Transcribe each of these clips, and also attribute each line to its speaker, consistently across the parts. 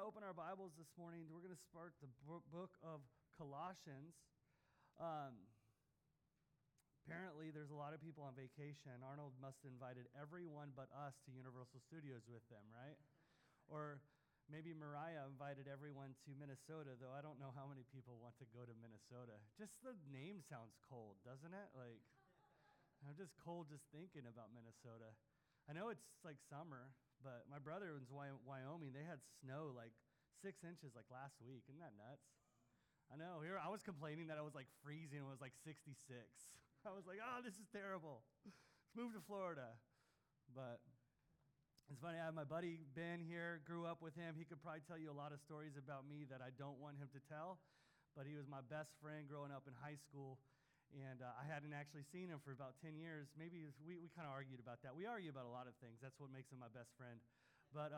Speaker 1: open our Bibles this morning. We're going to start the book of Colossians. Apparently, there's a lot of people on vacation. Arnold must have invited everyone but us to Universal Studios with them, right? Or maybe Mariah invited everyone to Minnesota, though I don't know how many people want to go to Minnesota. Just the name sounds cold, doesn't it? Like, I'm just cold just thinking about Minnesota. I know it's like summer, but my brother was in Wyoming. They had snow like 6 inches like last week. Isn't that nuts? I know. Here I was complaining that I was like freezing. It was like 66. I was like, oh, this is terrible. Let's move to Florida. But it's funny. I have my buddy Ben here. Grew up with him. He could probably tell you a lot of stories about me that I don't want him to tell. But he was my best friend growing up in high school. And I hadn't actually seen him for about 10 years. Maybe we kind of argued about that. We argue about a lot of things. That's what makes him my best friend. But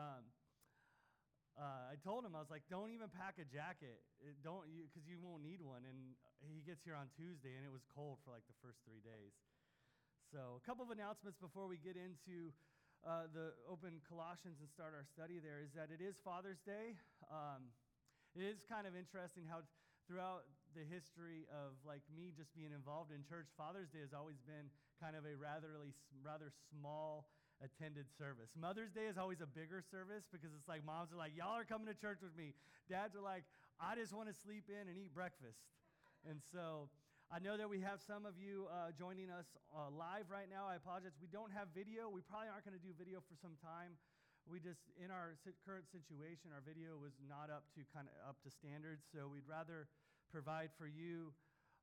Speaker 1: I told him, I was like, don't even pack a jacket. Because you won't need one. And he gets here on Tuesday, and it was cold for like the first 3 days. So a couple of announcements before we get into the open Colossians and start our study there is that it is Father's Day. It is kind of interesting how throughout the history of like me just being involved in church, Father's Day has always been kind of a rather small attended service. Mother's Day is always a bigger service because it's like moms are like, y'all are coming to church with me. Dads are like, I just want to sleep in and eat breakfast. And so I know that we have some of you joining us live right now. I apologize. We don't have video. We probably aren't going to do video for some time. We just, in our current situation, our video was not up to standards, so we'd rather provide for you,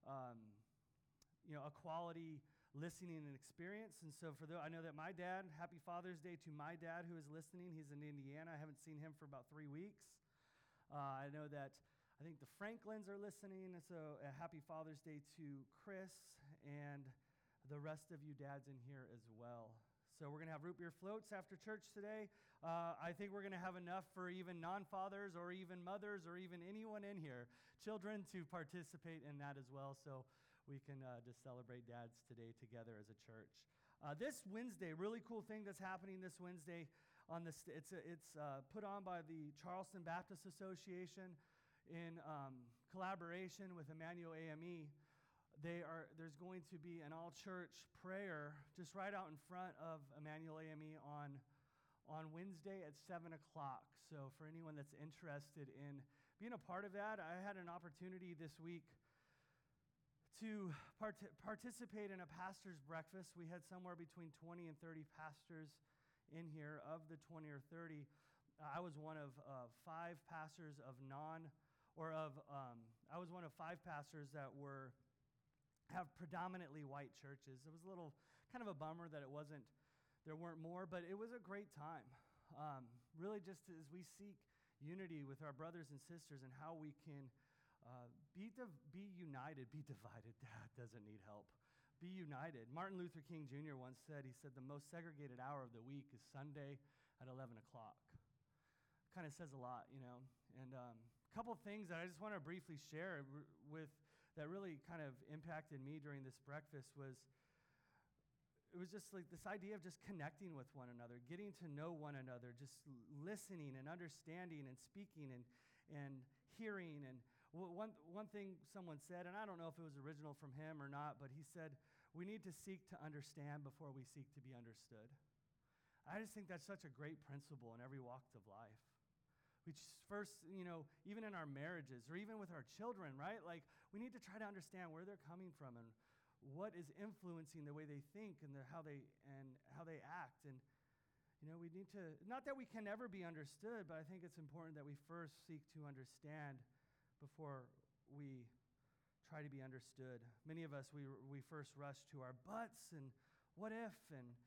Speaker 1: a quality listening and experience. And so I know that my dad, happy Father's Day to my dad who is listening. He's in Indiana. I haven't seen him for about 3 weeks. I know that I think the Franklins are listening, so a happy Father's Day to Chris and the rest of you dads in here as well. So we're going to have root beer floats after church today. I think we're going to have enough for even non-fathers or even mothers or even anyone in here, children, to participate in that as well. So we can just celebrate dads today together as a church. This Wednesday, really cool thing that's happening this Wednesday. It's put on by the Charleston Baptist Association in collaboration with Emmanuel AME. There's going to be an all-church prayer just right out in front of Emmanuel AME on Wednesday at 7 o'clock. So for anyone that's interested in being a part of that, I had an opportunity this week to participate in a pastor's breakfast. We had somewhere between 20 and 30 pastors in here. Of the 20 or 30, I was one of 5 pastors I was one of 5 pastors that have predominantly white churches. It was a little kind of a bummer that there weren't more, but it was a great time. Really just as we seek unity with our brothers and sisters and how we can be united, be divided. That doesn't need help. Be united. Martin Luther King Jr. once said, the most segregated hour of the week is Sunday at 11 o'clock. Kind of says a lot, And a couple of things that I just want to briefly share with that really kind of impacted me during this breakfast was just like this idea of just connecting with one another, getting to know one another, just listening and understanding and speaking and hearing. And one thing someone said, and I don't know if it was original from him or not, but he said, we need to seek to understand before we seek to be understood. I just think that's such a great principle in every walk of life. We first, even in our marriages or even with our children, right? Like, we need to try to understand where they're coming from and what is influencing the way they think and how they act. And, we need to, not that we can never be understood, but I think it's important that we first seek to understand before we try to be understood. Many of us, we first rush to our buts and what if, and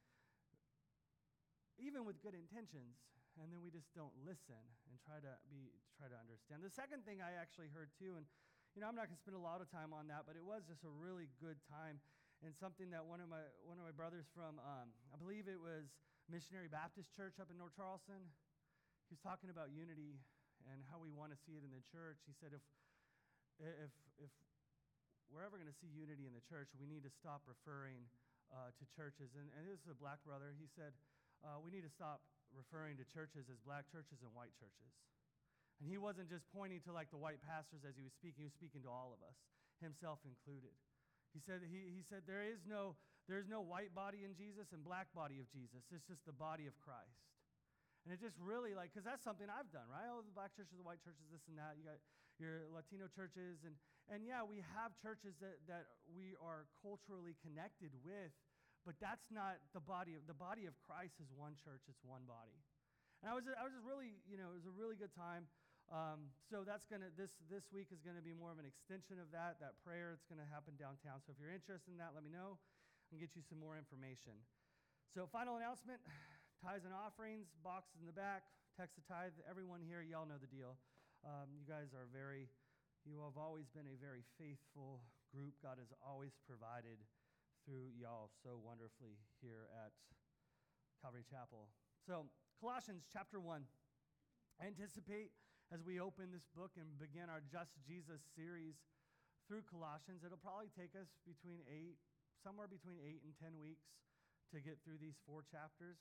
Speaker 1: even with good intentions, and then we just don't listen and try to understand. The second thing I actually heard too, and I'm not going to spend a lot of time on that, but it was just a really good time and something that one of my brothers from I believe it was Missionary Baptist Church up in North Charleston. He was talking about unity and how we want to see it in the church. He said if we're ever going to see unity in the church, we need to stop referring to churches. And this is a black brother. He said we need to stop referring to churches as black churches and white churches. And he wasn't just pointing to like the white pastors as he was speaking to all of us, himself included. He said there is no white body in Jesus and black body of Jesus. It's just the body of Christ. And it just really because that's something I've done, right? Oh, the black churches, the white churches, this and that. You got your Latino churches, and yeah, we have churches that we are culturally connected with, but that's not the body of Christ is one church, it's one body. And I was just really, it was a really good time. So that's this week is gonna be more of an extension of that prayer. It's gonna happen downtown. So if you're interested in that, let me know. I can get you some more information. So final announcement, tithes and offerings, box in the back, text a tithe. Everyone here, y'all know the deal. You guys you have always been a very faithful group. God has always provided through y'all so wonderfully here at Calvary Chapel. So Colossians chapter 1. I anticipate as we open this book and begin our Just Jesus series through Colossians, it'll probably take us somewhere between 8 and 10 weeks to get through these 4 chapters.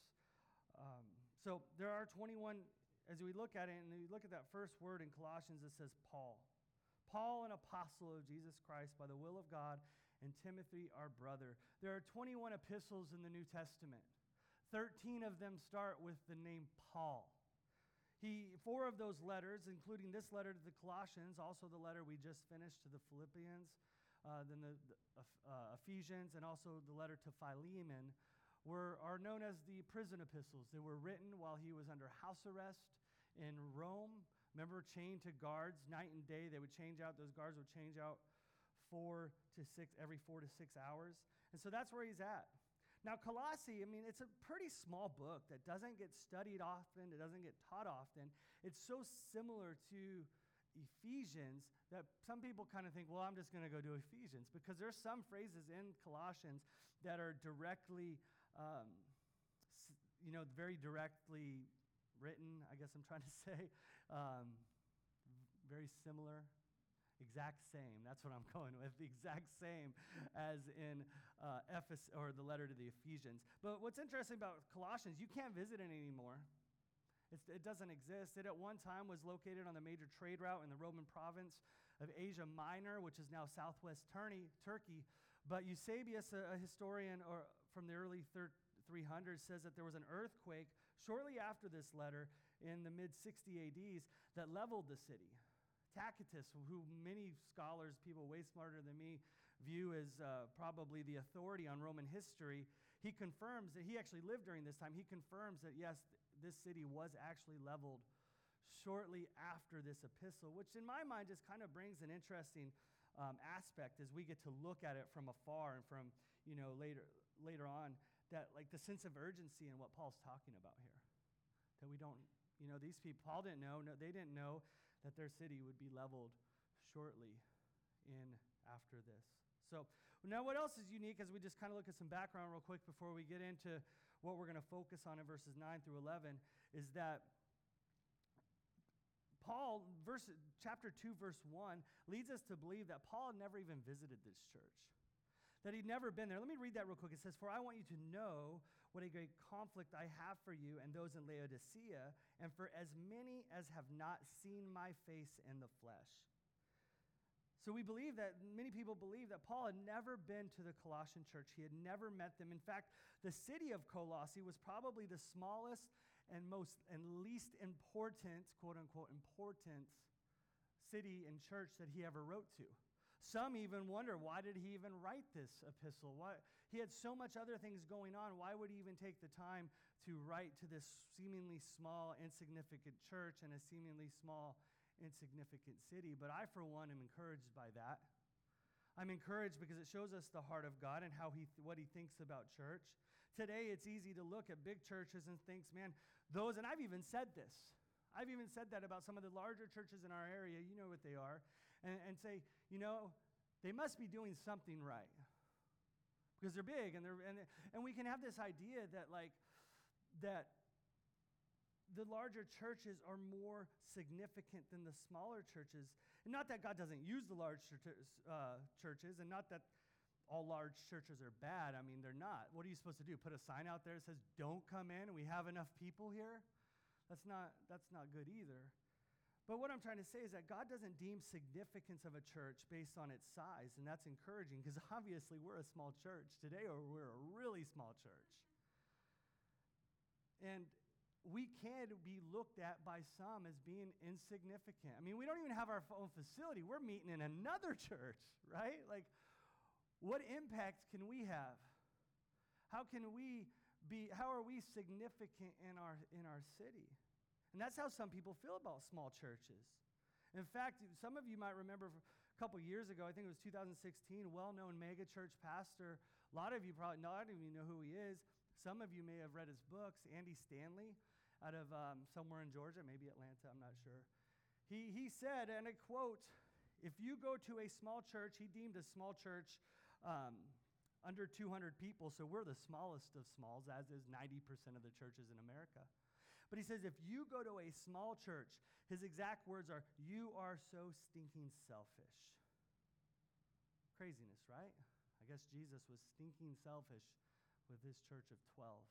Speaker 1: So there are 21, as we look at it, and we look at that first word in Colossians, it says Paul. Paul, an apostle of Jesus Christ by the will of God, and Timothy, our brother. There are 21 epistles in the New Testament. 13 of them start with the name Paul. 4 of those letters, including this letter to the Colossians, also the letter we just finished to the Philippians, then the Ephesians, and also the letter to Philemon, are known as the prison epistles. They were written while he was under house arrest in Rome. Remember, chained to guards night and day. They would change out, those guards would change out every 4 to 6 hours. And so that's where he's at. Now, Colossae, it's a pretty small book that doesn't get studied often. It doesn't get taught often. It's so similar to Ephesians that some people kind of think, well, I'm just going to go to Ephesians, because there's some phrases in Colossians that are directly, very directly written, I guess I'm trying to say, very similar. Exact same. That's what I'm going with. The exact same as in Ephesus, or the letter to the Ephesians. But what's interesting about Colossians, you can't visit it anymore. It doesn't exist. It at one time was located on the major trade route in the Roman province of Asia Minor, which is now southwest Turkey. But Eusebius, a historian from the early 300s, says that there was an earthquake shortly after this letter in the mid-60 ADs that leveled the city. Tacitus, who many scholars, people way smarter than me, view as probably the authority on Roman history, he confirms that he actually lived during this time. He confirms that, yes, this city was actually leveled shortly after this epistle, which in my mind just kind of brings an interesting aspect as we get to look at it from afar and from, later on, that the sense of urgency in what Paul's talking about here. That we don't, these people, Paul didn't know, they didn't know that their city would be leveled shortly in after this. So now what else is unique, as we just kind of look at some background real quick before we get into what we're going to focus on in verses 9 through 11, is that Paul, chapter 2, verse 1, leads us to believe that Paul never even visited this church, that he'd never been there. Let me read that real quick. It says, "For I want you to know what a great conflict I have for you and those in Laodicea, and for as many as have not seen my face in the flesh." So many people believe that Paul had never been to the Colossian church. He had never met them. In fact, the city of Colossae was probably the smallest and least important, quote unquote, important city and church that he ever wrote to. Some even wonder, why did he even write this epistle? He had so much other things going on. Why would he even take the time to write to this seemingly small, insignificant church in a seemingly small, insignificant city? But I, for one, am encouraged by that. I'm encouraged because it shows us the heart of God and what he thinks about church. Today, it's easy to look at big churches and think, man, and I've even said this. I've even said that about some of the larger churches in our area, you know what they are, and say, they must be doing something right because they're big, and we can have this idea that that the larger churches are more significant than the smaller churches. And not that God doesn't use the large churches, and not that all large churches are bad. They're not. What are you supposed to do? Put a sign out there that says, "Don't come in, we have enough people here"? That's not good either. But what I'm trying to say is that God doesn't deem significance of a church based on its size, and that's encouraging because obviously we're a small church today, or we're a really small church. And we can be looked at by some as being insignificant. I mean, we don't even have our own facility. We're meeting in another church, right? Like, what impact can we have? How are we significant in our city? And that's how some people feel about small churches. In fact, some of you might remember a couple years ago, I think it was 2016, well-known mega church pastor. A lot of you probably not even know who he is. Some of you may have read his books. Andy Stanley, out of somewhere in Georgia, maybe Atlanta, I'm not sure. He said, and I quote, "If you go to a small church," he deemed a small church under 200 people, so we're the smallest of smalls, as is 90% of the churches in America. But he says, if you go to a small church, his exact words are, "You are so stinking selfish." Craziness, right? I guess Jesus was stinking selfish with his church of 12.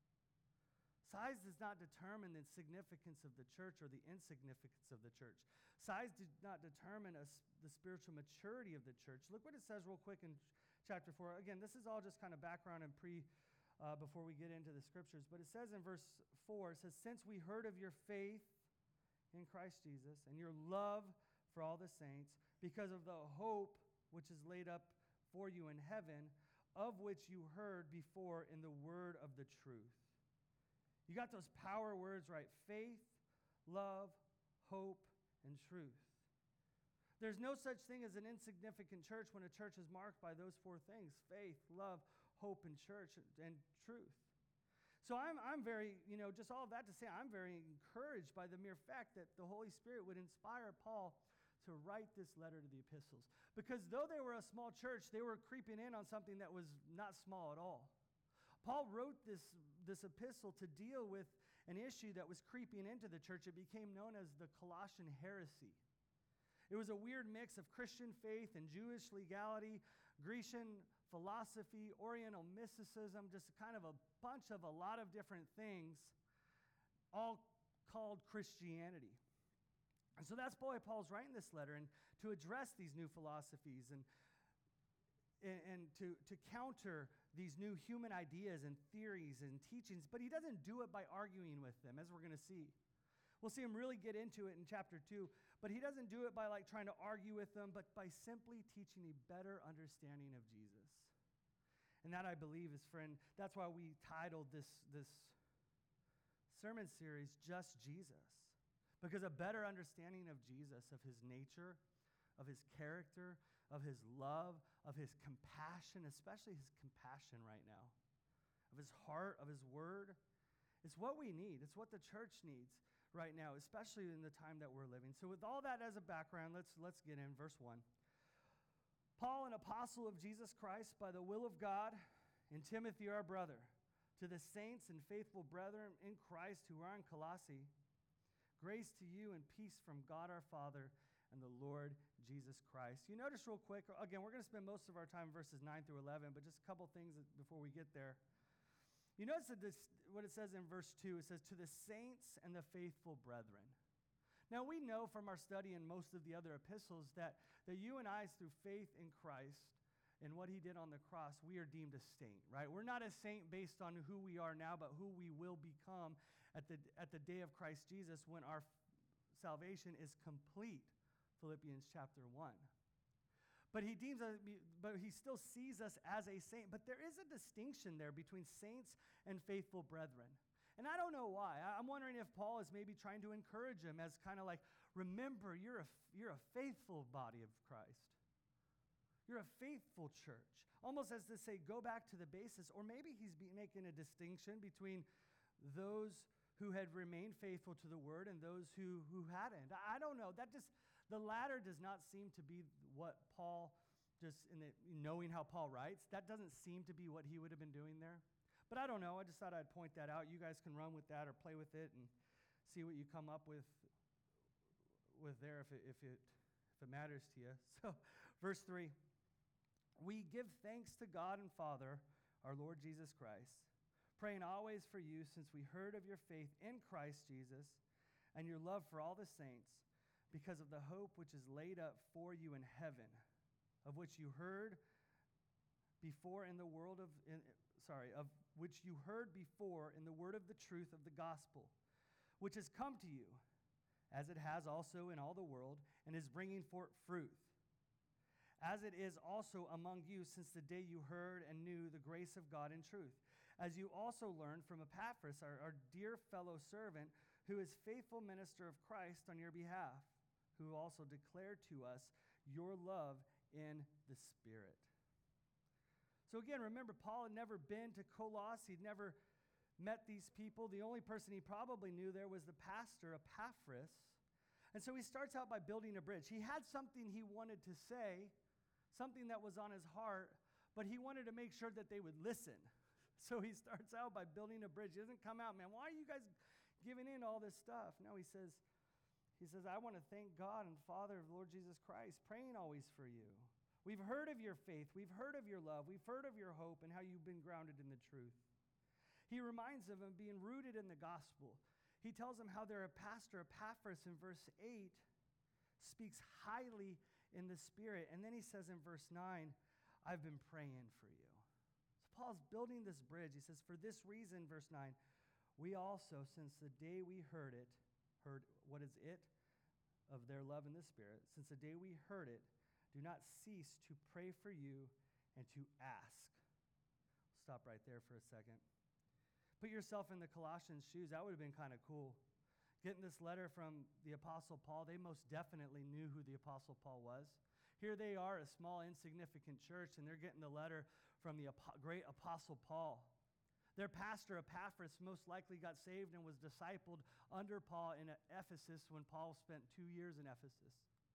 Speaker 1: Size does not determine the significance of the church or the insignificance of the church. Size does not determine the spiritual maturity of the church. Look what it says real quick in chapter 4. Again, this is all just kind of background and before we get into the scriptures. But it says in verse 4, it says, "Since we heard of your faith in Christ Jesus and your love for all the saints, because of the hope which is laid up for you in heaven, of which you heard before in the word of the truth." You got those power words right: faith, love, hope, and truth. There's no such thing as an insignificant church when a church is marked by those four things: faith, love, hope, and church, and truth. So I'm very, just all of that to say, I'm very encouraged by the mere fact that the Holy Spirit would inspire Paul to write this letter to the epistles. Because though they were a small church, they were creeping in on something that was not small at all. Paul wrote this epistle to deal with an issue that was creeping into the church. It became known as the Colossian heresy. It was a weird mix of Christian faith and Jewish legality, Grecian philosophy, Oriental mysticism, just kind of a bunch of a lot of different things, all called Christianity. And so that's why Paul's writing this letter, and to address these new philosophies and to counter these new human ideas and theories and teachings. But he doesn't do it by arguing with them, as we're going to see. We'll see him really get into it in chapter 2, but he doesn't do it by trying to argue with them, but by simply teaching a better understanding of Jesus. And that, I believe, is, friend, that's why we titled this sermon series, Just Jesus. Because a better understanding of Jesus, of his nature, of his character, of his love, of his compassion, especially his compassion right now, of his heart, of his word, it's what we need. It's what the church needs right now, especially in the time that we're living. So with all that as a background, let's get in verse 1. Paul, an apostle of Jesus Christ by the will of God, and Timothy, our brother, to the saints and faithful brethren in Christ who are in Colossae, grace to you and peace from God our Father and the Lord Jesus Christ. You notice real quick, again, we're going to spend most of our time verses 9 through 11, but just a couple things before we get there. You notice that what it says in verse 2, it says, "To the saints and the faithful brethren." Now, we know from our study in most of the other epistles that you and I, through faith in Christ and what he did on the cross, we are deemed a saint, right? We're not a saint based on who we are now, but who we will become at the day of Christ Jesus when our salvation is complete, Philippians chapter 1. But he still sees us as a saint. But there is a distinction there between saints and faithful brethren. And I don't know why. I'm wondering if Paul is maybe trying to encourage him as kind of like, remember, you're a faithful body of Christ. You're a faithful church. Almost as to say, go back to the basis. Or maybe he's making a distinction between those who had remained faithful to the word and those who hadn't. I don't know. The latter does not seem to be what Paul, just knowing how Paul writes, that doesn't seem to be what he would have been doing there. But I don't know. I just thought I'd point that out. You guys can run with that or play with it and see what you come up with there if it matters to you. So, verse 3, "We give thanks to God and Father, our Lord Jesus Christ, praying always for you, since we heard of your faith in Christ Jesus and your love for all the saints, because of the hope which is laid up for you in heaven, of which you heard before in the world of which you heard before in the word of the truth of the gospel, which has come to you, as it has also in all the world, and is bringing forth fruit, as it is also among you since the day you heard and knew the grace of God in truth, as you also learned from Epaphras, our dear fellow servant, who is faithful minister of Christ on your behalf, who also declared to us your love in the Spirit. So again, remember, Paul had never been to Colossus. He'd never met these people. The only person he probably knew there was the pastor, Epaphras. And so he starts out by building a bridge. He had something he wanted to say, something that was on his heart, but he wanted to make sure that they would listen. So he starts out by building a bridge. He doesn't come out, man, why are you guys giving in all this stuff? No, he says, I want to thank God and Father of Lord Jesus Christ, praying always for you. We've heard of your faith. We've heard of your love. We've heard of your hope and how you've been grounded in the truth. He reminds them of being rooted in the gospel. He tells them how their pastor, Epaphras, in verse 8, speaks highly in the Spirit. And then he says in verse 9, I've been praying for you. So Paul's building this bridge. He says, for this reason, verse 9, we also, since the day we heard what is it of their love in the Spirit, since the day we heard it, do not cease to pray for you and to ask. Stop right there for a second. Put yourself in the Colossians' shoes. That would have been kind of cool. Getting this letter from the Apostle Paul, they most definitely knew who the Apostle Paul was. Here they are, a small, insignificant church, and they're getting the letter from the great Apostle Paul. Their pastor, Epaphras, most likely got saved and was discipled under Paul in Ephesus when Paul spent 2 years in Ephesus.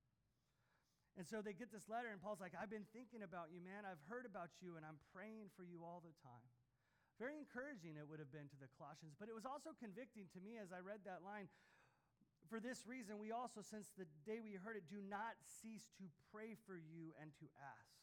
Speaker 1: And so they get this letter, and Paul's like, I've been thinking about you, man. I've heard about you, and I'm praying for you all the time. Very encouraging it would have been to the Colossians, but it was also convicting to me as I read that line. For this reason, we also, since the day we heard it, do not cease to pray for you and to ask.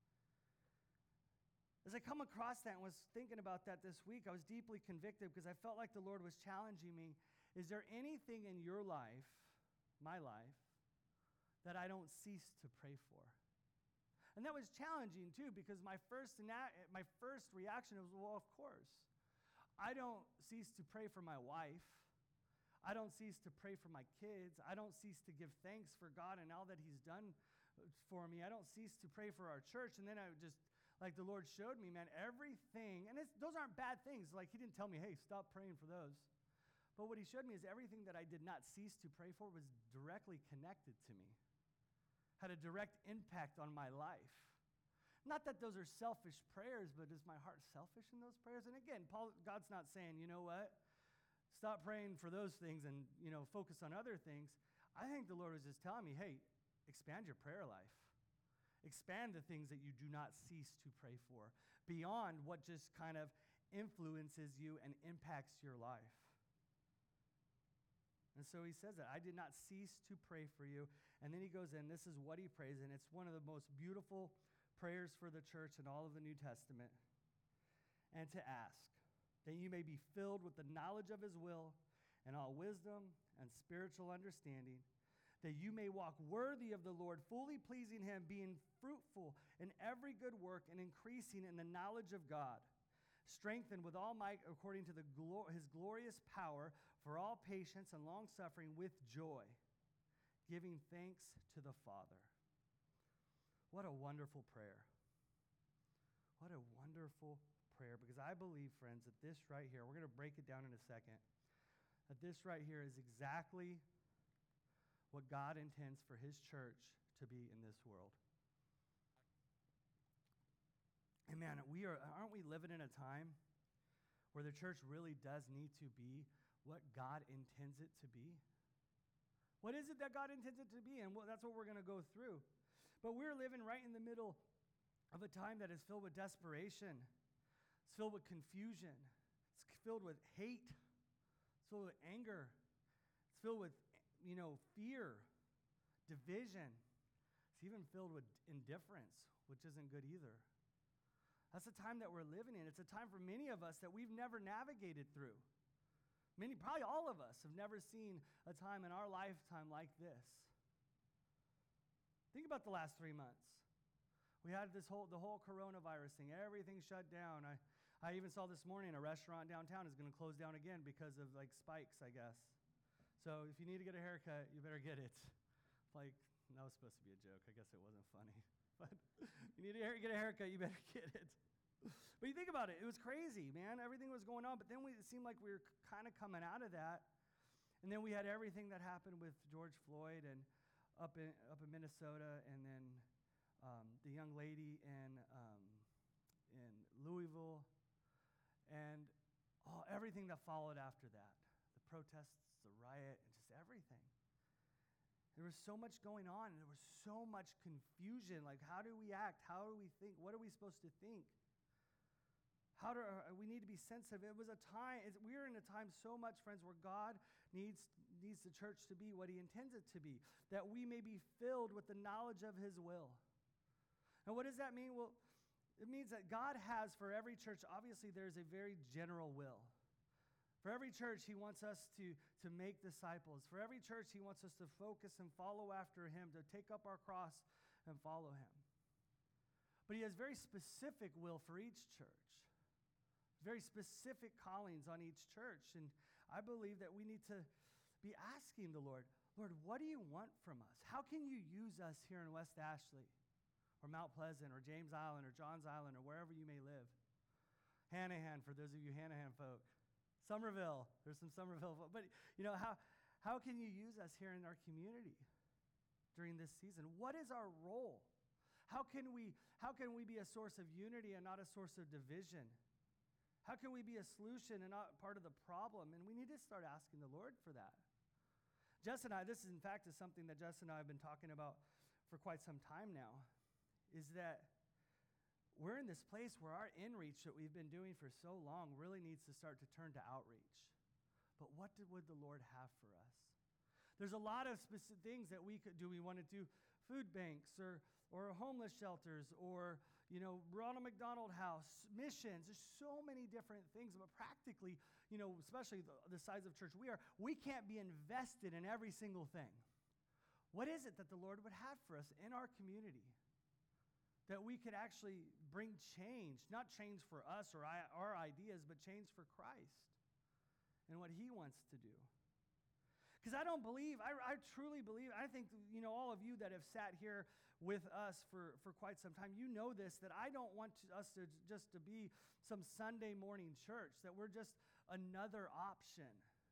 Speaker 1: As I come across that and was thinking about that this week, I was deeply convicted because I felt like the Lord was challenging me. Is there anything in your life, my life, that I don't cease to pray for? And that was challenging too, because my first reaction was, well, of course. I don't cease to pray for my wife. I don't cease to pray for my kids. I don't cease to give thanks for God and all that he's done for me. I don't cease to pray for our church. And then I just, like the Lord showed me, man, everything, and those aren't bad things. Like he didn't tell me, hey, stop praying for those. But what he showed me is everything that I did not cease to pray for was directly connected to me, had a direct impact on my life. Not that those are selfish prayers, but is my heart selfish in those prayers? And again, God's not saying, you know what, stop praying for those things and, focus on other things. I think the Lord was just telling me, hey, expand your prayer life. Expand the things that you do not cease to pray for beyond what just kind of influences you and impacts your life. And so he says that I did not cease to pray for you. And then he goes in, this is what he prays, and it's one of the most beautiful prayers for the church in all of the New Testament. And to ask that you may be filled with the knowledge of his will and all wisdom and spiritual understanding, that you may walk worthy of the Lord, fully pleasing him, being fruitful in every good work and increasing in the knowledge of God, strengthened with all might according to his glorious power for all patience and long-suffering with joy, giving thanks to the Father. What a wonderful prayer. What a wonderful prayer. Because I believe, friends, that this right here, we're going to break it down in a second, that this right here is exactly what God intends for his church to be in this world. And man, aren't we living in a time where the church really does need to be what God intends it to be? What is it that God intends it to be? And that's what we're going to go through. But we're living right in the middle of a time that is filled with desperation. It's filled with confusion. It's filled with hate. It's filled with anger. It's filled with, fear, division. It's even filled with indifference, which isn't good either. That's the time that we're living in. It's a time for many of us that we've never navigated through. Probably all of us have never seen a time in our lifetime like this. Think about the last 3 months. We had the whole coronavirus thing. Everything shut down. I even saw this morning a restaurant downtown is going to close down again because of like spikes, I guess. So if you need to get a haircut, you better get it. Like, that was supposed to be a joke. I guess it wasn't funny. But if you need to get a haircut, you better get it. But you think about it. It was crazy, man. Everything was going on. But then it seemed like we were kind of coming out of that. And then we had everything that happened with George Floyd and up in Minnesota, and then the young lady in Louisville, and everything that followed after that. The protests, the riot, and just everything. There was so much going on, and there was so much confusion. Like, how do we act? How do we think? What are we supposed to think? We need to be sensitive. It was a time, we're in a time so much, friends, where God needs the church to be what he intends it to be, that we may be filled with the knowledge of his will. And what does that mean? Well, it means that God has for every church, obviously there's a very general will. For every church, he wants us to make disciples. For every church, he wants us to focus and follow after him, to take up our cross and follow him. But he has very specific will for each church. Very specific callings on each church. And I believe that we need to be asking the Lord, Lord, what do you want from us? How can you use us here in West Ashley or Mount Pleasant or James Island or Johns Island or wherever you may live? Hanahan, for those of you Hanahan folk. Somerville, there's some Somerville folk. But, how can you use us here in our community during this season? What is our role? How can we be a source of unity and not a source of division? How can we be a solution and not part of the problem? And we need to start asking the Lord for that. Jess and I, this is in fact is something that Jess and I have been talking about for quite some time now, is that we're in this place where our inreach that we've been doing for so long really needs to start to turn to outreach. But what would the Lord have for us? There's a lot of specific things that we could do. We want to do food banks or homeless shelters or Ronald McDonald House, missions. There's so many different things, but practically, especially the size of church we can't be invested in every single thing. What is it that the Lord would have for us in our community that we could actually bring change, not change for us or our ideas, but change for Christ and what he wants to do? Because I truly believe, I think, all of you that have sat here with us for quite some time, you know this, that I don't want us to just to be some Sunday morning church, that we're just another option.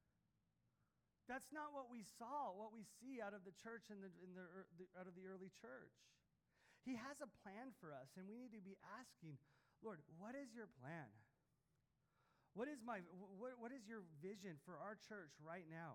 Speaker 1: That's not what we saw, what we see out of the church out of the early church. He has a plan for us, and we need to be asking, Lord, what is your plan? What is your vision for our church right now?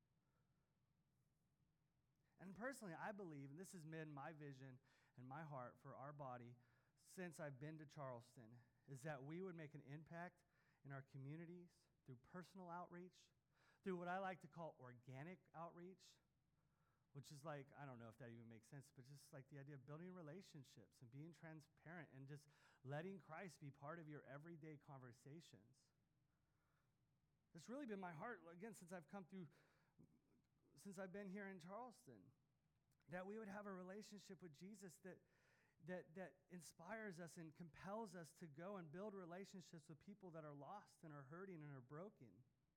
Speaker 1: And personally, I believe, and this has been my vision and my heart for our body since I've been to Charleston, is that we would make an impact in our communities through personal outreach, through what I like to call organic outreach, which is like, I don't know if that even makes sense, but just like the idea of building relationships and being transparent and just letting Christ be part of your everyday conversations. That's really been my heart, again, since I've been here in Charleston, that we would have a relationship with Jesus that inspires us and compels us to go and build relationships with people that are lost and are hurting and are broken.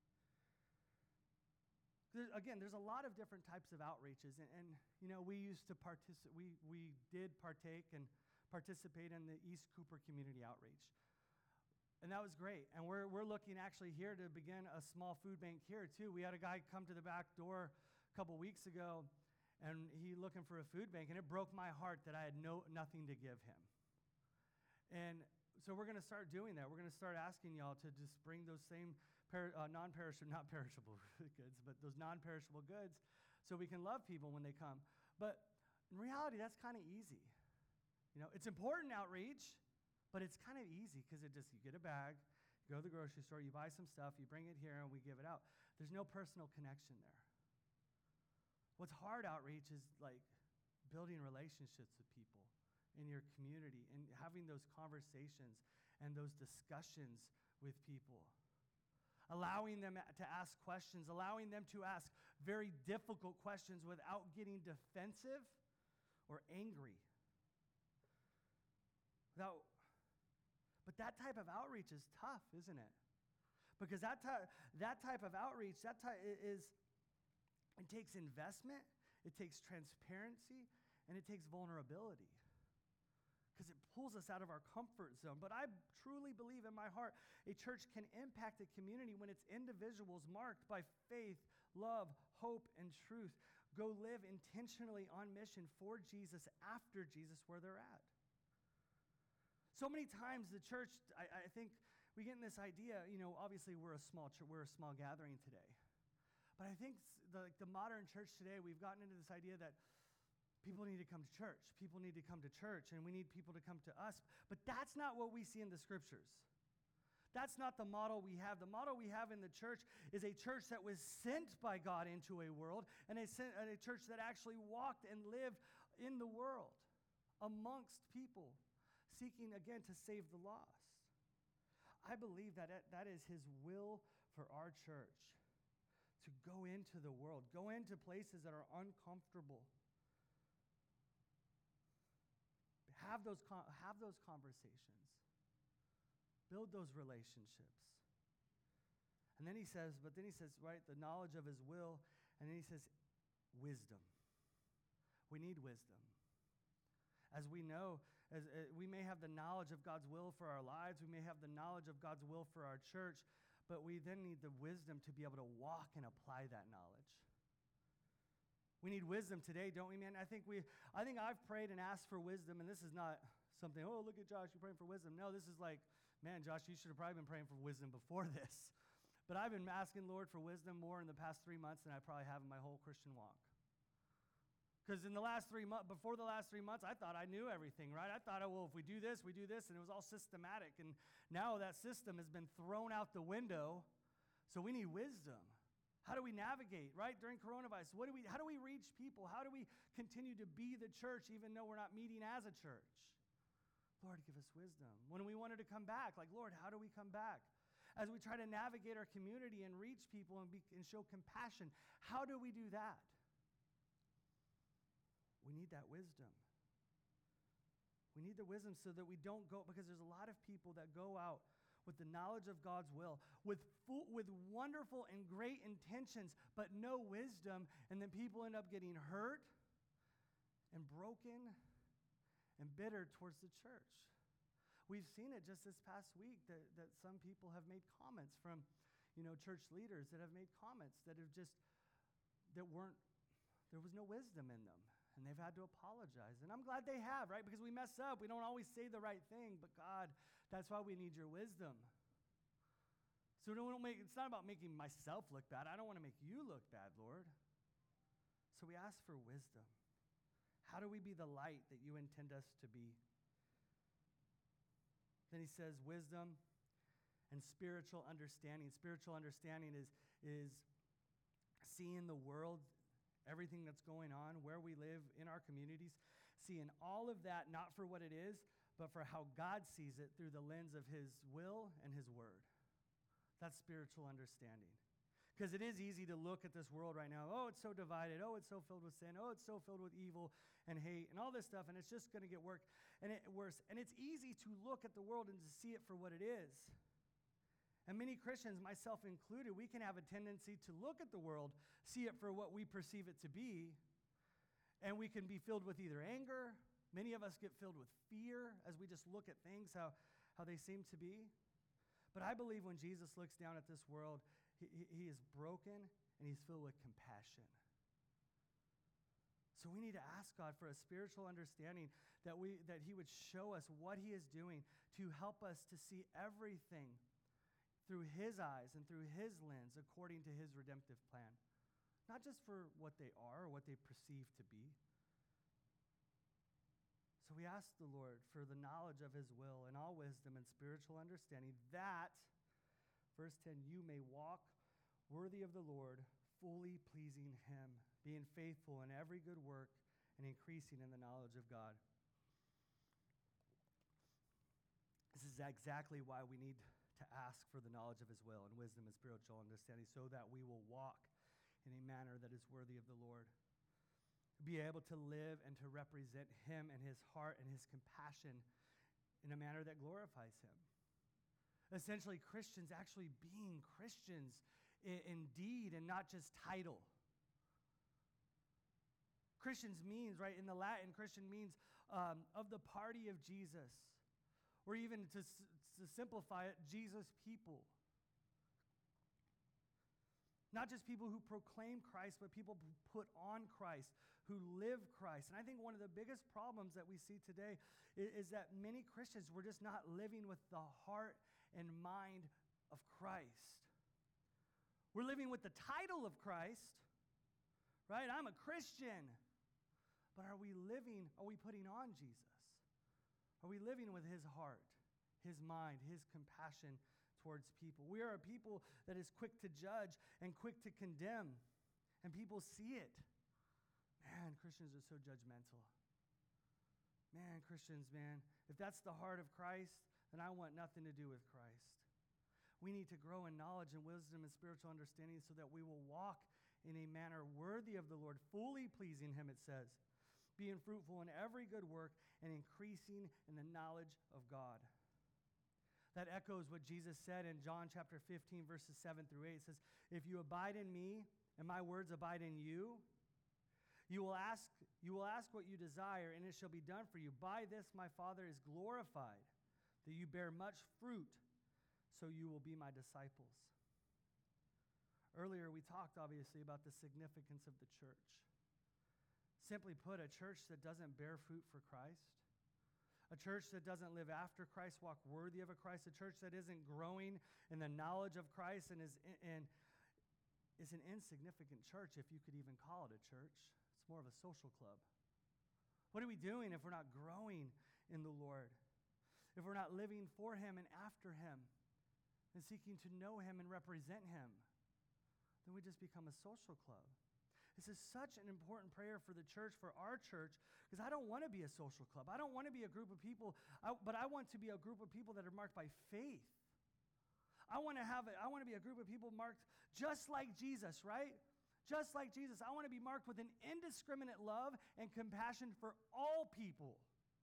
Speaker 1: There's a lot of different types of outreaches, and we used to we did partake and participate in the East Cooper Community Outreach. And that was great. And we're looking actually here to begin a small food bank here too. We had a guy come to the back door a couple weeks ago, and he looking for a food bank, and it broke my heart that I had nothing to give him. And so we're going to start doing that. We're going to start asking y'all to just bring those same not perishable goods, but those non-perishable goods, so we can love people when they come. But in reality, that's kind of easy. It's important outreach, but it's kind of easy because you get a bag, you go to the grocery store, you buy some stuff, you bring it here, and we give it out. There's no personal connection there. What's hard outreach is like building relationships with people in your community and having those conversations and those discussions with people. Allowing them to ask questions, allowing them to ask very difficult questions without getting defensive or angry. But that type of outreach is tough, isn't it? Because that type of outreach, it takes investment, it takes transparency, and it takes vulnerability. Because it pulls us out of our comfort zone. But I truly believe in my heart a church can impact a community when its individuals marked by faith, love, hope, and truth go live intentionally on mission for Jesus after Jesus where they're at. So many times the church, I think we get in this idea, obviously we're a small gathering today. But I think the modern church today, we've gotten into this idea that people need to come to church. People need to come to church, and we need people to come to us. But that's not what we see in the scriptures. That's not the model we have. The model we have in the church is a church that was sent by God into a world, and a church that actually walked and lived in the world amongst people, seeking again to save the lost. I believe that is his will for our church, to go into the world, go into places that are uncomfortable. Have those conversations. Build those relationships. And then he says, right, the knowledge of his will, and then he says, wisdom. We need wisdom. As we know, we may have the knowledge of God's will for our lives, we may have the knowledge of God's will for our church, but we then need the wisdom to be able to walk and apply that knowledge. We need wisdom today, don't we, man? I think I've prayed and asked for wisdom, and this is not something, oh, look at Josh, you're praying for wisdom. No, this is like, man, Josh, you should have probably been praying for wisdom before this. But I've been asking Lord for wisdom more in the past 3 months than I probably have in my whole Christian walk. Because in the last 3 months, before the last 3 months, I thought I knew everything, right? I thought, well, if we do this, and it was all systematic. And now that system has been thrown out the window, so we need wisdom. How do we navigate, right, during coronavirus? How do we reach people? How do we continue to be the church even though we're not meeting as a church? Lord, give us wisdom. When we wanted to come back, like, Lord, how do we come back? As we try to navigate our community and reach people and show compassion, how do we do that? We need that wisdom. We need the wisdom so that we don't go, because there's a lot of people that go out with the knowledge of God's will, with wonderful and great intentions, but no wisdom, and then people end up getting hurt and broken and bitter towards the church. We've seen it just this past week that some people have made comments from, church leaders that have made comments that have there was no wisdom in them. And they've had to apologize. And I'm glad they have, right? Because we mess up. We don't always say the right thing. But God, that's why we need your wisdom. So it's not about making myself look bad. I don't want to make you look bad, Lord. So we ask for wisdom. How do we be the light that you intend us to be? Then he says wisdom and spiritual understanding. Spiritual understanding is seeing the world, everything that's going on, where we live in our communities, seeing all of that not for what it is, but for how God sees it through the lens of his will and his word. That's spiritual understanding. Because it is easy to look at this world right now. Oh, it's so divided. Oh, it's so filled with sin. Oh, it's so filled with evil and hate and all this stuff, and it's just going to get worse. And it's easy to look at the world and to see it for what it is. And many Christians, myself included, we can have a tendency to look at the world, see it for what we perceive it to be, and we can be filled with either anger. Many of us get filled with fear as we just look at things, how they seem to be. But I believe when Jesus looks down at this world, he is broken and he's filled with compassion. So we need to ask God for a spiritual understanding that he would show us what he is doing to help us to see everything through his eyes and through his lens according to his redemptive plan. Not just for what they are or what they perceive to be. So we ask the Lord for the knowledge of his will and all wisdom and spiritual understanding that, verse 10, you may walk worthy of the Lord, fully pleasing him, being faithful in every good work and increasing in the knowledge of God. This is exactly why we need to ask for the knowledge of his will and wisdom and spiritual understanding so that we will walk in a manner that is worthy of the Lord. be able to live and to represent him and his heart and his compassion in a manner that glorifies him. Essentially, Christians actually being Christians in deed and not just title. Christians means, right, in the Latin, Christian means of the party of Jesus. Or even to simplify it, Jesus people. Not just people who proclaim Christ, but people who put on Christ, who live Christ. And I think one of the biggest problems that we see today is that many Christians, we're just not living with the heart and mind of Christ. We're living with the title of Christ, right? I'm a Christian. But are we putting on Jesus? Are we living with his heart, his mind, his compassion towards people? We are a people that is quick to judge and quick to condemn, and people see it. Man, Christians are so judgmental. Man, Christians, if that's the heart of Christ, then I want nothing to do with Christ. We need to grow in knowledge and wisdom and spiritual understanding so that we will walk in a manner worthy of the Lord, fully pleasing him, it says, being fruitful in every good work and increasing in the knowledge of God. That echoes what Jesus said in John chapter 15, verses 7 through 8. It says, if you abide in me and my words abide in you, you will ask what you desire, and it shall be done for you. By this my Father is glorified, that you bear much fruit, so you will be my disciples. Earlier we talked, obviously, about the significance of the church. Simply put, a church that doesn't bear fruit for Christ, a church that doesn't live after Christ, walk worthy of a Christ, a church that isn't growing in the knowledge of Christ and is an insignificant church, if you could even call it a church. It's more of a social club. What are we doing if we're not growing in the Lord? If we're not living for him and after him and seeking to know him and represent him? Then we just become a social club. This is such an important prayer for the church, for our church, because I don't want to be a social club. I don't want to be a group of people, but I want to be a group of people that are marked by faith. I want to be a group of people marked just like Jesus, right? Just like Jesus. I want to be marked with an indiscriminate love and compassion for all people.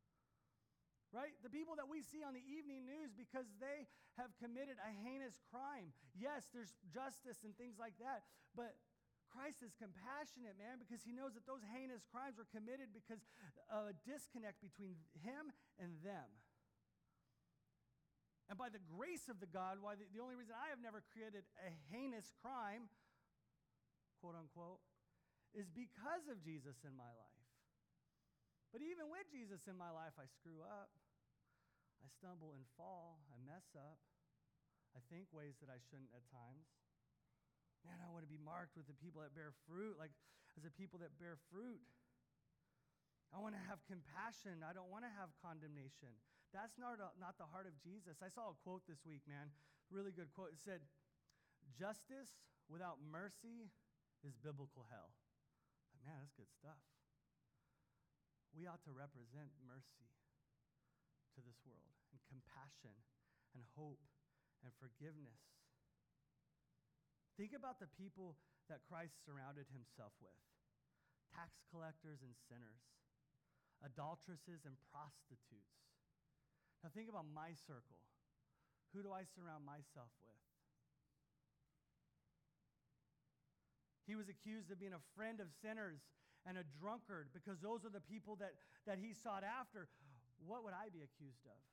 Speaker 1: Right? The people that we see on the evening news because they have committed a heinous crime. Yes, there's justice and things like that, but Christ is compassionate, man, because he knows that those heinous crimes were committed because of a disconnect between him and them. And by the grace of the God, the only reason I have never created a heinous crime, quote unquote, is because of Jesus in my life. But even with Jesus in my life, I screw up. I stumble and fall. I mess up. I think ways that I shouldn't at times. Man, I want to be marked with the people that bear fruit, like as a people that bear fruit. I want to have compassion. I don't want to have condemnation. That's not the heart of Jesus. I saw a quote this week, man. Really good quote. It said, justice without mercy is biblical hell. Like, man, that's good stuff. We ought to represent mercy to this world and compassion and hope and forgiveness. Think about the people that Christ surrounded himself with. Tax collectors and sinners, adulteresses and prostitutes. Now think about my circle. Who do I surround myself with? He was accused of being a friend of sinners and a drunkard because those are the people that he sought after. What would I be accused of?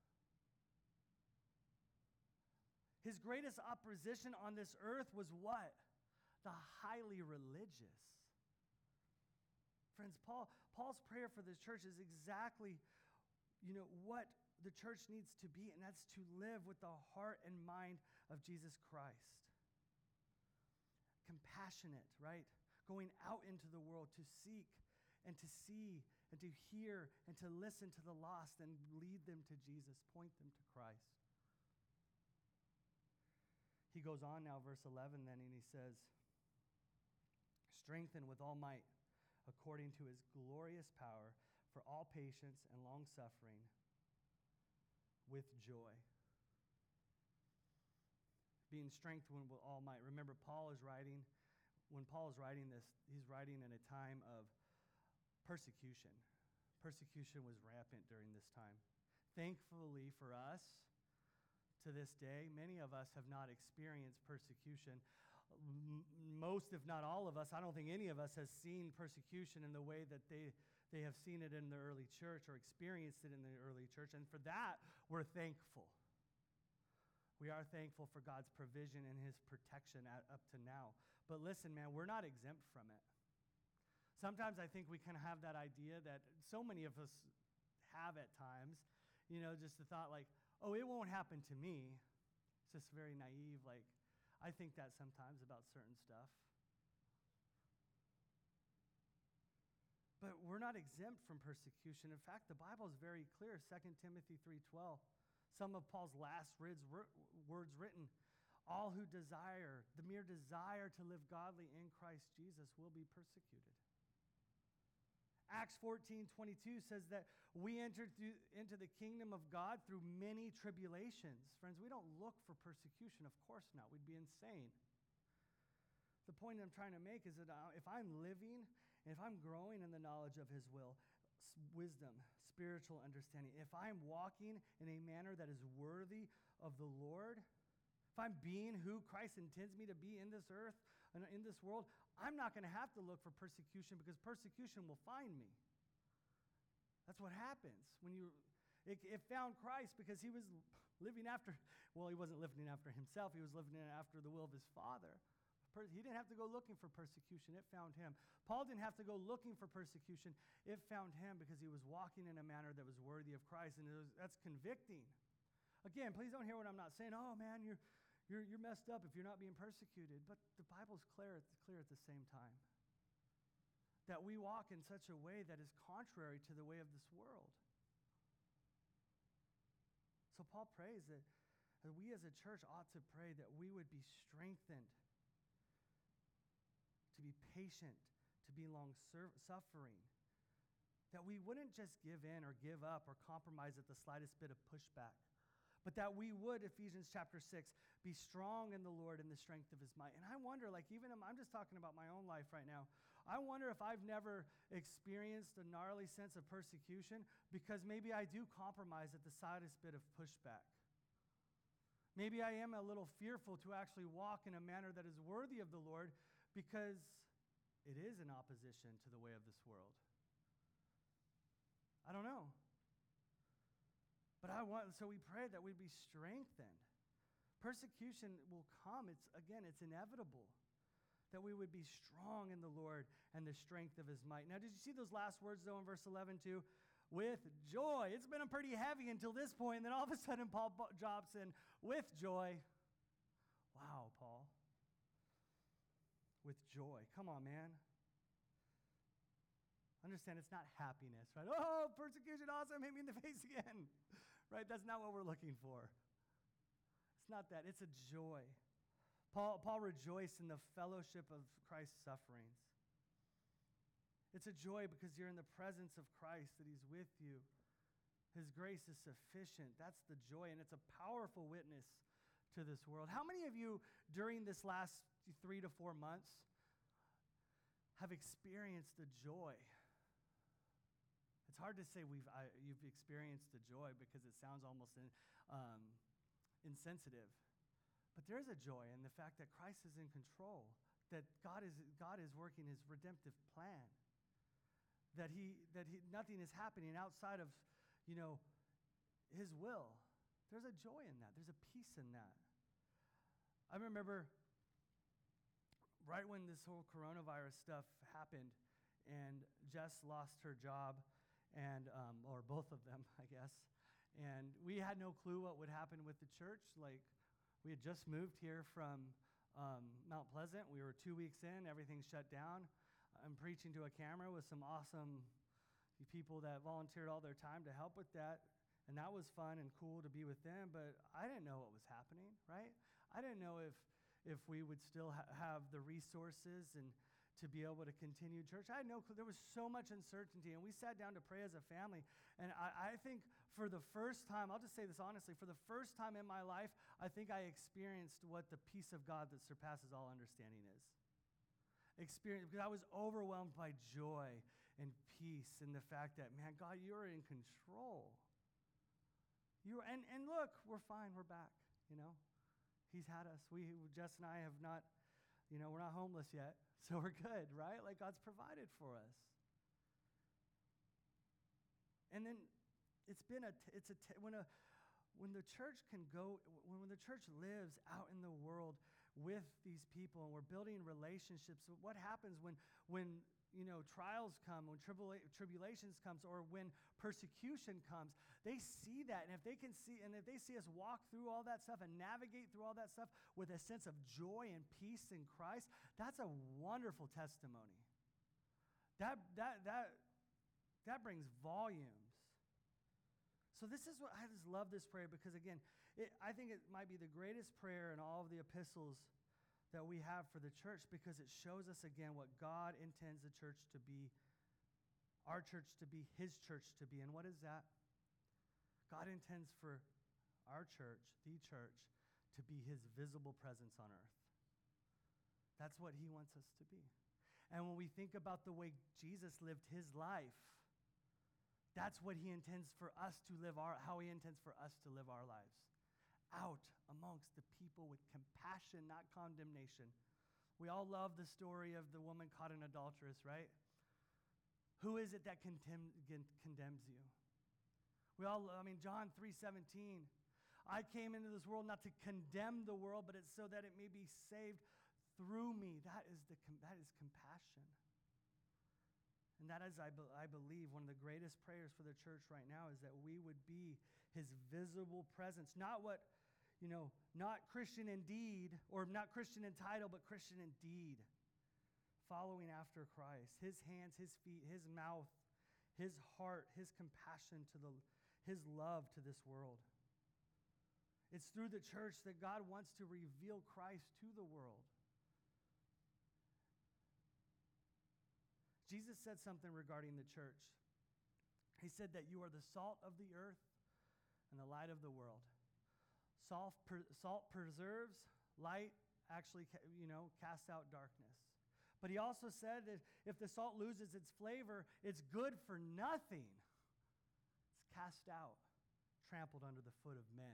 Speaker 1: His greatest opposition on this earth was what? The highly religious. Friends, Paul's prayer for this church is exactly, what the church needs to be, and that's to live with the heart and mind of Jesus Christ. Compassionate, right? Going out into the world to seek and to see and to hear and to listen to the lost and lead them to Jesus, point them to Christ. He goes on now, verse 11 then, and he says, strengthen with all might according to his glorious power for all patience and long-suffering with joy. Being strengthened with all might. Remember, when Paul is writing this, he's writing in a time of persecution. Persecution was rampant during this time. Thankfully for us, to this day, many of us have not experienced persecution. Most, if not all of us, I don't think any of us has seen persecution in the way that they have seen it in the early church or experienced it in the early church. And for that, we're thankful. We are thankful for God's provision and his protection up to now. But listen, man, we're not exempt from it. Sometimes I think we kind of have that idea that so many of us have at times, just the thought like, oh, it won't happen to me. It's just very naive. Like, I think that sometimes about certain stuff. But we're not exempt from persecution. In fact, the Bible is very clear, 2 Timothy 3:12. Some of Paul's last words written, all who desire, the mere desire to live godly in Christ Jesus will be persecuted. Acts 14:22 says that we entered into the kingdom of God through many tribulations. Friends, we don't look for persecution. Of course not. We'd be insane. The point I'm trying to make is that if I'm living and if I'm growing in the knowledge of his will, wisdom, spiritual understanding, if I'm walking in a manner that is worthy of the Lord, if I'm being who Christ intends me to be in this earth and in this world, I'm not going to have to look for persecution because persecution will find me. That's what happens when it found Christ because he was living after, he wasn't living after himself. He was living after the will of his Father. He didn't have to go looking for persecution. It found him. Paul didn't have to go looking for persecution. It found him because he was walking in a manner that was worthy of Christ, and that's convicting. Again, please don't hear what I'm not saying. Oh, man, you're messed up if you're not being persecuted. But the Bible's clear at the same time that we walk in such a way that is contrary to the way of this world. So Paul prays that we as a church ought to pray that we would be strengthened, to be patient, to be long-suffering, that we wouldn't just give in or give up or compromise at the slightest bit of pushback, but that we would, Ephesians chapter 6, be strong in the Lord and the strength of his might. And I wonder, I'm just talking about my own life right now. I wonder if I've never experienced a gnarly sense of persecution because maybe I do compromise at the slightest bit of pushback. Maybe I am a little fearful to actually walk in a manner that is worthy of the Lord because it is in opposition to the way of this world. I don't know. But so we pray that we'd be strengthened. Persecution will come. It's inevitable. That we would be strong in the Lord and the strength of his might. Now, did you see those last words, though, in verse 11, too? With joy. It's been pretty heavy until this point, and then all of a sudden Paul drops in, with joy. Wow, Paul. With joy. Come on, man. Understand, it's not happiness, right? Oh, persecution, awesome, hit me in the face again. Right? That's not what we're looking for. It's not that. It's a joy. Paul rejoiced in the fellowship of Christ's sufferings. It's a joy because you're in the presence of Christ, that he's with you. His grace is sufficient. That's the joy, and it's a powerful witness to this world. How many of you during this last 3 to 4 months have experienced the joy? It's hard to say you've experienced the joy because it sounds almost insensitive. But there's a joy in the fact that Christ is in control, that God is working his redemptive plan, that nothing is happening outside of, his will. There's a joy in that. There's a peace in that. I remember right when this whole coronavirus stuff happened, and Jess lost her job, or both of them, I guess. And we had no clue what would happen with the church. We had just moved here from Mount Pleasant. We were 2 weeks in. Everything shut down. I'm preaching to a camera with some awesome people that volunteered all their time to help with that. And that was fun and cool to be with them. But I didn't know what was happening, right? I didn't know if we would still have the resources and to be able to continue church. I had no clue. There was so much uncertainty, and we sat down to pray as a family. And I think for the first time, I'll just say this honestly, for the first time in my life, I think I experienced what the peace of God that surpasses all understanding is. Because I was overwhelmed by joy and peace in the fact that, man, God, you're in control. And look, we're fine. We're back, He's had us. Jess and I have not, we're not homeless yet, so we're good, right? Like, God's provided for us. And then when the church lives out in the world with these people and we're building relationships, what happens when trials come, when tribulations comes, or when persecution comes, they see that. And if they see us walk through all that stuff and navigate through all that stuff with a sense of joy and peace in Christ, that's a wonderful testimony. That brings volumes. So this is what I just love this prayer, because again, I think it might be the greatest prayer in all of the epistles that we have for the church, because it shows us again what God intends the church to be, our church to be, his church to be. And what is that? God intends for our church, the church, to be his visible presence on earth. That's what he wants us to be. And when we think about the way Jesus lived his life, that's what he intends for us to live how he intends for us to live our lives. Out amongst the people with compassion, not condemnation. We all love the story of the woman caught in adulteress, right? Who is it that condemns you? John 3:17. I came into this world not to condemn the world, but it's so that it may be saved through me. That is compassion. And that is, I believe, one of the greatest prayers for the church right now, is that we would be his visible presence. Not Christian in deed, or not Christian in title, but Christian in deed. Following after Christ. His hands, his feet, his mouth, his heart, his compassion his love to this world. It's through the church that God wants to reveal Christ to the world. Jesus said something regarding the church. He said that you are the salt of the earth and the light of the world. Salt preserves, light actually, casts out darkness. But he also said that if the salt loses its flavor, it's good for nothing. It's cast out, trampled under the foot of men.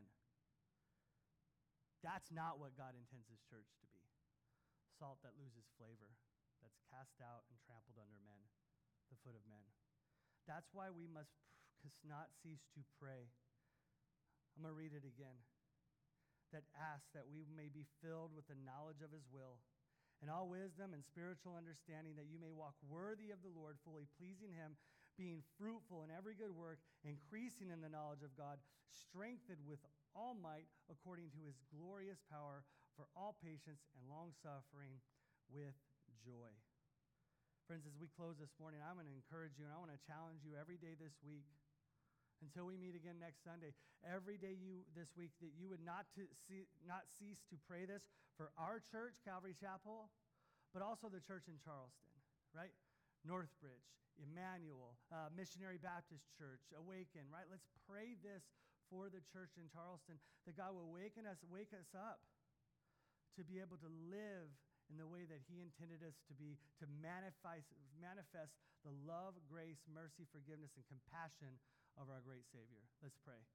Speaker 1: That's not what God intends his church to be. Salt that loses flavor, that's cast out and trampled under men, the foot of men. That's why we must not cease to pray. I'm going to read it again. That asks that we may be filled with the knowledge of his will and all wisdom and spiritual understanding, that you may walk worthy of the Lord, fully pleasing him, being fruitful in every good work, increasing in the knowledge of God, strengthened with all might according to his glorious power, for all patience and long-suffering with joy. Friends, as we close this morning, I'm going to encourage you, and I want to challenge you every day this week, until we meet again next Sunday, every day this week, that you would not cease to pray this for our church, Calvary Chapel, but also the church in Charleston, right? Northbridge, Emmanuel, Missionary Baptist Church, Awaken, right? Let's pray this for the church in Charleston, that God will wake us up to be able to live in the way that he intended us to be, to manifest the love, grace, mercy, forgiveness, and compassion of our great Savior. Let's pray.